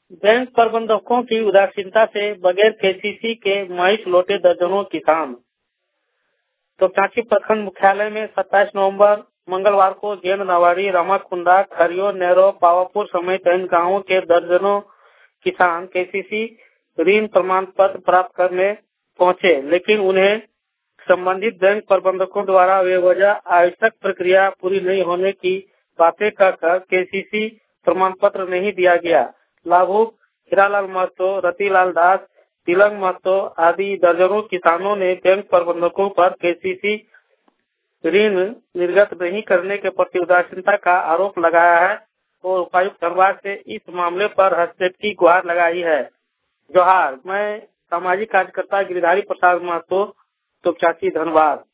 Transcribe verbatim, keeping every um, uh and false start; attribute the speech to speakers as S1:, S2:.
S1: Bank प्रबंधकों की उदासीनता से बगैर केसीसी के महिष लौटे दर्जनों किसान। तो कांची प्रखंड मुख्यालय में सत्ताईस नवंबर मंगलवार को गेंद नवाड़ी, रामाकुंडा, खरियो, नेरो, पावापुर समेत इन गांवों के दर्जनों किसान केसीसी ऋण प्रमाण पत्र प्राप्त करने पहुंचे, लेकिन उन्हें संबंधित बैंक प्रबंधकों द्वारा बेवजह आवश्यक प्रक्रिया पूरी नहीं होने की बातें कहकर केसीसी प्रमाण पत्र नहीं दिया गया। लाभुक हीरालाल महतो, रतिलाल दास, तिलक महतो आदि दर्जनों किसानों ने बैंक प्रबंधकों पर केसीसी ऋण निर्गत नहीं करने के प्रति उदासीनता का आरोप लगाया है और उपायुक्त धनबाद से इस मामले पर हस्तक्षेप की गुहार लगाई है। जोहार। मैं सामाजिक कार्यकर्ता गिरिधारी प्रसाद महतो, तो चाची धनबाद।